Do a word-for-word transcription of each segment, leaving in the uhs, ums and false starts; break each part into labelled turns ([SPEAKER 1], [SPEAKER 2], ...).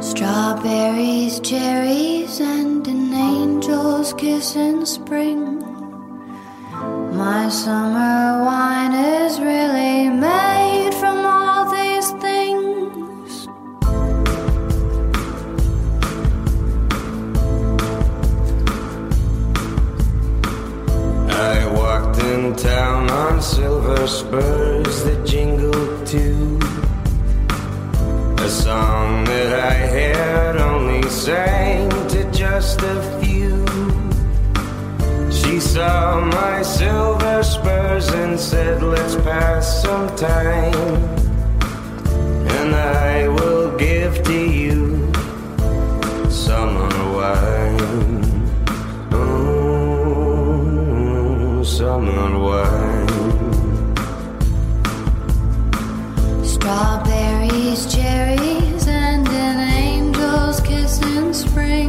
[SPEAKER 1] Strawberries, cherries, and an angel's kiss in spring. My summer wine is really made from all these things.
[SPEAKER 2] I walked in town on silver spurs that jingled too, a song that I had only sang to just a few. She saw my silver spurs and said, let's pass some time, and I will give to you summer wine. Oh, summer wine.
[SPEAKER 1] Strawberries, cherries, and an angel's kiss in spring.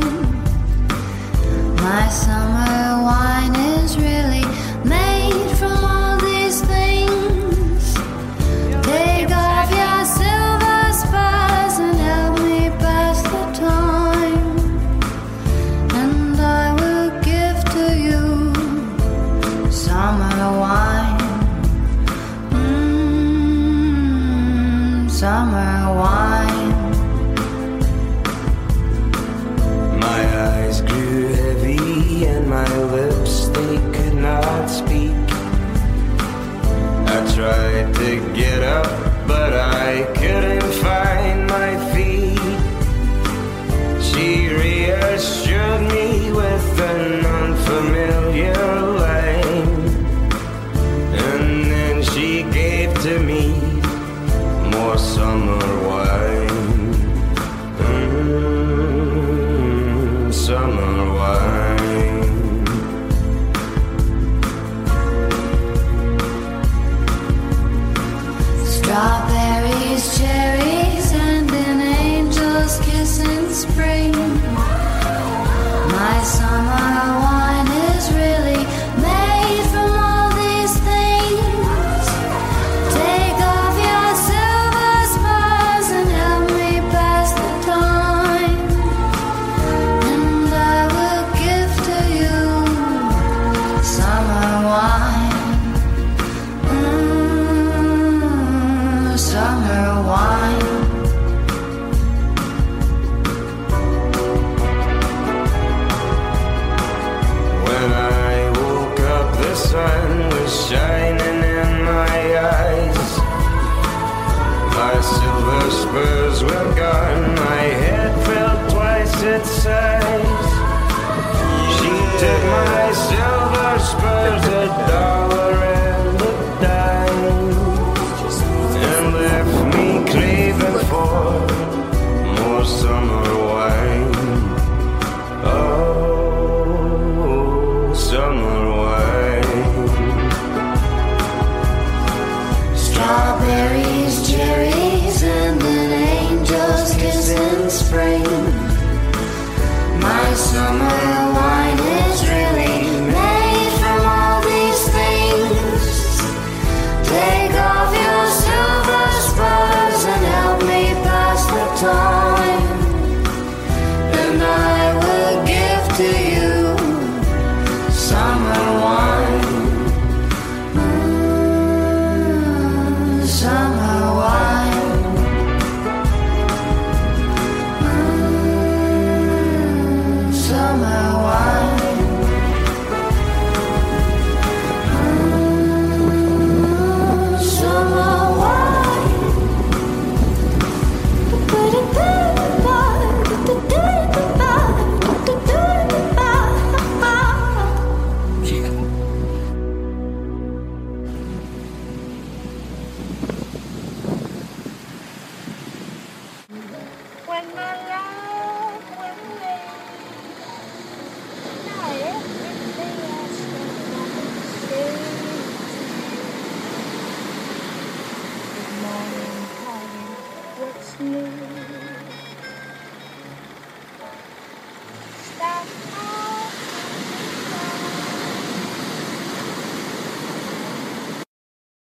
[SPEAKER 1] My summer wine is really made from all these things. Take off your silver spurs and help me pass the time, and I will give to you summer wine. Mmm, summer wine.
[SPEAKER 2] My eyes grew heavy and my lips, they could not speak. I tried to get up, but I couldn't find my feet. She reassured me with an unfamiliar line, and then she gave to me more summer wine. Mm, summer wine.
[SPEAKER 1] Strawberries, cherries, and an angel's kiss in spring. My summer wine is really made from all these things. Take off your silver spurs and help me pass the time, and I will give to you summer wine. Mm, summer wine.
[SPEAKER 2] When I woke up, the sun was shining in my eyes. My silver spurs were gone, my head felt twice its size. She took my silver spurs, a dollar and a dime, and left me craving for more summer wine. Oh, summer wine.
[SPEAKER 1] Strawberries, cherries, and an angel's kiss in spring. My summer wine is really made from all these things. Take off your silver spurs and help me pass the time, and I will give to you summer wine. Mm, summer wine. Mm, summer wine. Mm, summer wine.
[SPEAKER 3] When my love went away, now everything else stays. Good morning, honey, what's new?